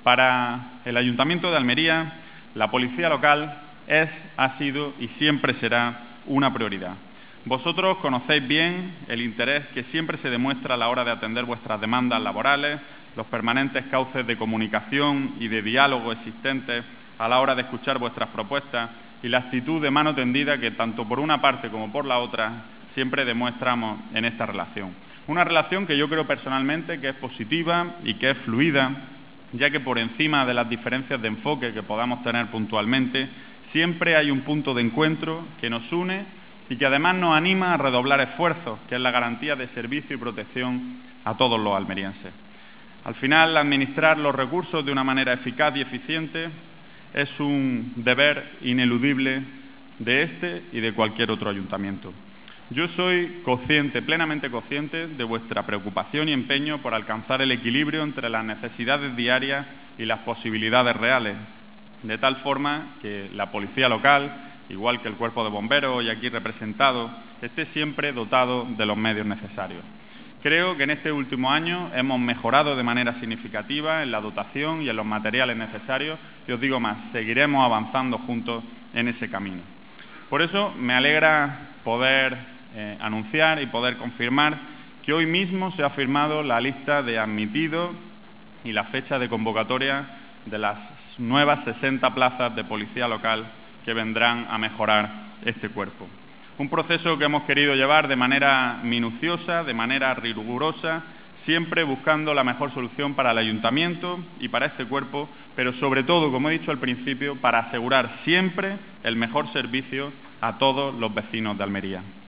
Para el Ayuntamiento de Almería, la policía local es, ha sido y siempre será una prioridad. Vosotros conocéis bien el interés que siempre se demuestra a la hora de atender vuestras demandas laborales, los permanentes cauces de comunicación y de diálogo existentes a la hora de escuchar vuestras propuestas y la actitud de mano tendida que tanto por una parte como por la otra siempre demostramos en esta relación. Una relación que yo creo personalmente que es positiva y que es fluida, ya que por encima de las diferencias de enfoque que podamos tener puntualmente, siempre hay un punto de encuentro que nos une y que además nos anima a redoblar esfuerzos, que es la garantía de servicio y protección a todos los almerienses. Al final, administrar los recursos de una manera eficaz y eficiente es un deber ineludible de este y de cualquier otro ayuntamiento. Yo soy consciente, plenamente consciente, de vuestra preocupación y empeño por alcanzar el equilibrio entre las necesidades diarias y las posibilidades reales, de tal forma que la policía local, igual que el cuerpo de bomberos hoy aquí representado, esté siempre dotado de los medios necesarios. Creo que en este último año hemos mejorado de manera significativa en la dotación y en los materiales necesarios y os digo más, seguiremos avanzando juntos en ese camino. Por eso me alegra poder anunciar y poder confirmar que hoy mismo se ha firmado la lista de admitidos y la fecha de convocatoria de las nuevas 60 plazas de policía local que vendrán a mejorar este cuerpo. Un proceso que hemos querido llevar de manera minuciosa, de manera rigurosa, siempre buscando la mejor solución para el ayuntamiento y para este cuerpo, pero sobre todo, como he dicho al principio, para asegurar siempre el mejor servicio a todos los vecinos de Almería.